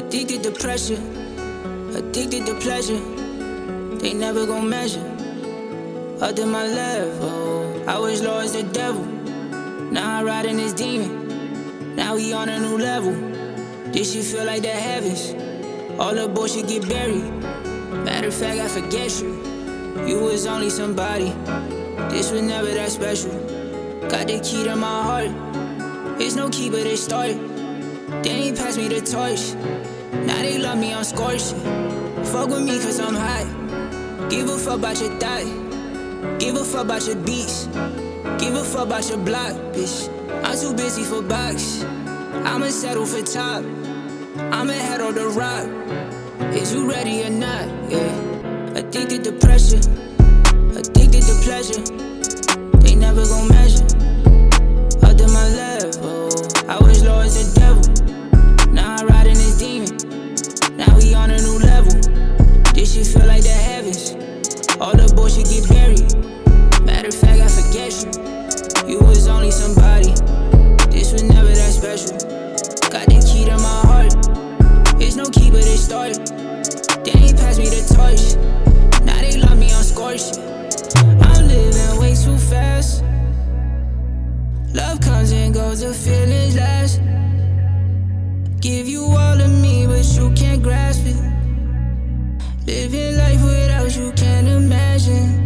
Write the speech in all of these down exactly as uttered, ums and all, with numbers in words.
Addicted to pressure, addicted to pleasure. They never gon' measure up to my level. I was low as the devil, now I ride in this demon. Now we on a new level. This shit feel like the heavens. All the bullshit get buried. Matter of fact, I forget you. You was only somebody. This was never that special. Got the key to my heart. It's no key, but it started. They ain't pass me the torch. Now they love me on scorched. Fuck with me cause I'm hot. Give a fuck about your thigh. Give a fuck about your beats. Give a fuck about your block, bitch. I'm too busy for box. I'ma settle for top. I'ma head on the rock. Is you ready or not? Yeah. Addicted to pressure. Addicted to pleasure. They never gon' measure up to my level. I was low as the devil. Now I ride in this demon. Now we on a new level. This shit feel like the heavens. All the bullshit get buried. Matter of fact, I forget you. You was only somebody. This was never that special. Got the key to my heart. It's no key, but it started. They ain't pass me the torch. Now they love me on scorched. I'm living way too fast. Love comes and goes, the feelings last. Give you all of me, but you can't grasp it. Living life without you, can't imagine.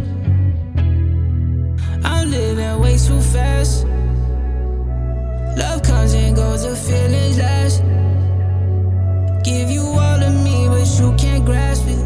I'm living way too fast. Love comes and goes, the feelings last. Give you all of me, but you can't grasp it.